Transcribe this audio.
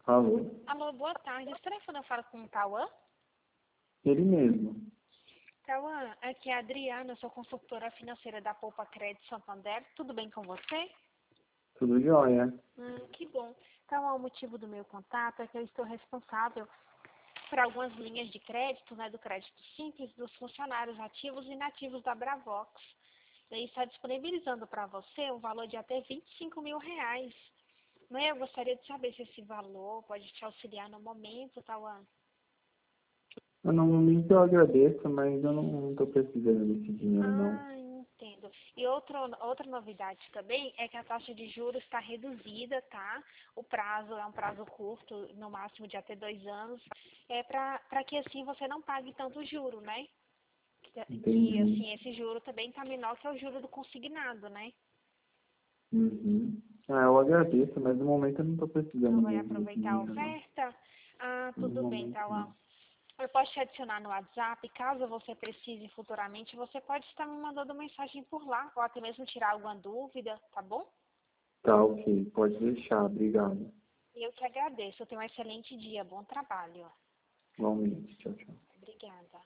Alô? Alô, boa tarde. Esse telefone eu falo com o Tauã? Ele mesmo. Tauã, aqui é a Adriana, eu sou consultora financeira da Poupa Crédito Santander. Tudo bem com você? Tudo jóia? Que bom. Tauã, o motivo do meu contato é que eu estou responsável por algumas linhas de crédito, né, do crédito simples dos funcionários ativos e inativos da Bravox. E está disponibilizando para você um valor de até R$ 25.000. Né? Eu gostaria de saber se esse valor pode te auxiliar no momento, Tauã. Normalmente eu agradeço, mas eu não tô precisando desse dinheiro, não. Entendo. E outra novidade também é que a taxa de juros está reduzida, tá? O prazo é um prazo curto, no máximo de até 2 anos. É para que assim você não pague tanto juro, né? Que Entendi. assim, esse juro também está menor que o juro do consignado, né? Uhum. Ah, eu agradeço, mas no momento eu não tô precisando Não vai mesmo desse aproveitar a dinheiro, não. oferta? No Tudo bem, momento, Tauã. não. Eu posso te adicionar no WhatsApp, caso você precise futuramente, você pode estar me mandando mensagem por lá, ou até mesmo tirar alguma dúvida, tá bom? Tá, ok. Pode deixar. Obrigado. Eu que agradeço, tenha um excelente dia, bom trabalho. Igualmente. Tchau, tchau. Obrigada.